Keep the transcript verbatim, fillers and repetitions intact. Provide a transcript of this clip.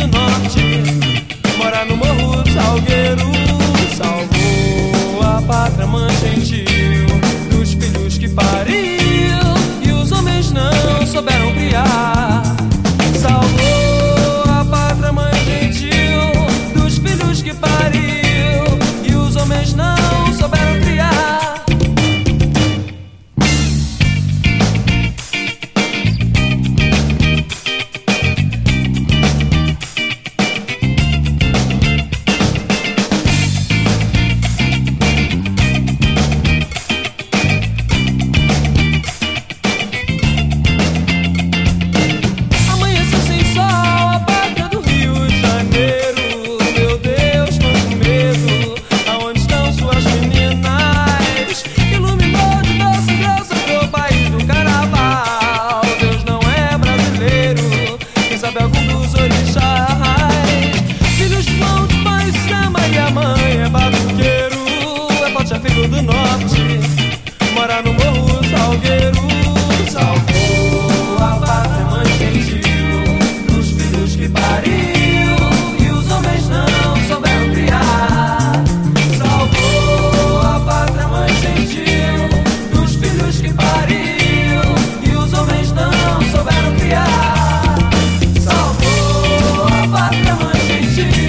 do norte, mora no Morro do Salgueiro. Salvou a pátria, mãe gentil, dos filhos que pariu e os homens não souberam criar. Salvou a pátria, mãe gentil, dos filhos que pariu e os homens não souberam criar. Filho do norte, mora no Morro do Salgueiro. Salvou a pátria, mãe gentil, dos filhos que pariu e os homens não souberam criar. Salvou a pátria, mãe gentil, dos filhos que pariu e os homens não souberam criar. Salvou a pátria, mãe gentil.